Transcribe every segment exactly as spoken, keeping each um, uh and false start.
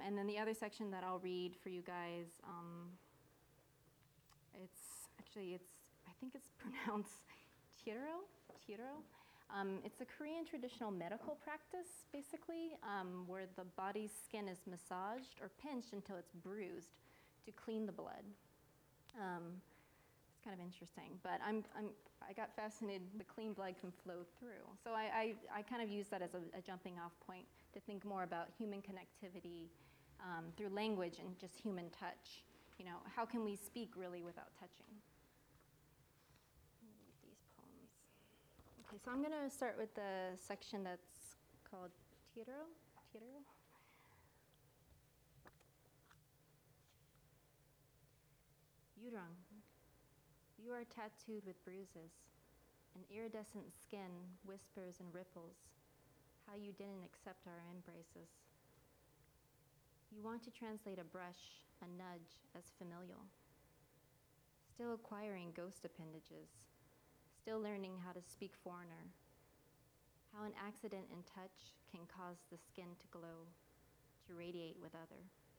and then the other section that I'll read for you guys, um, it's actually, it's, I think it's pronounced Tiro, Tiro. Um, it's a Korean traditional medical practice, basically, um, where the body's skin is massaged or pinched until it's bruised to clean the blood. Um, it's kind of interesting, but I'm, I'm, I got fascinated, the clean blood can flow through. So I, I, I kind of use that as a, a jumping off point to think more about human connectivity um, through language and just human touch. You know, how can we speak really without touching? Read these poems. Okay, so I'm going to start with the section that's called Tiro. Tiro. Yurang, you are tattooed with bruises. An iridescent skin whispers and ripples how you didn't accept our embraces. You want to translate a brush, a nudge, as familial. Still acquiring ghost appendages. Still learning how to speak foreigner. How an accident in touch can cause the skin to glow, to radiate with other.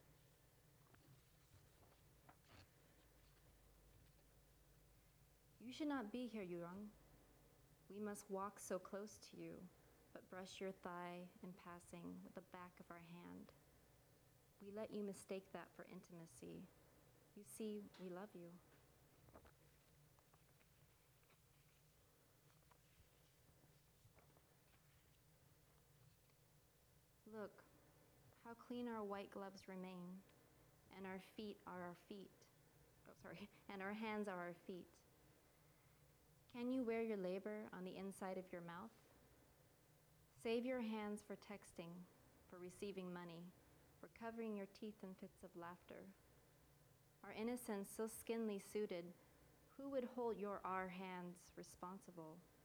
You should not be here, Yurang. We must walk so close to you, but brush your thigh in passing with the back of our hand. We let you mistake that for intimacy. You see, we love you. Look, how clean our white gloves remain, and our feet are our feet. Oh, sorry, and our hands are our feet. Can you wear your labor on the inside of your mouth? Save your hands for texting, for receiving money, for covering your teeth in fits of laughter. Our innocence so skinly suited, who would hold your our hands responsible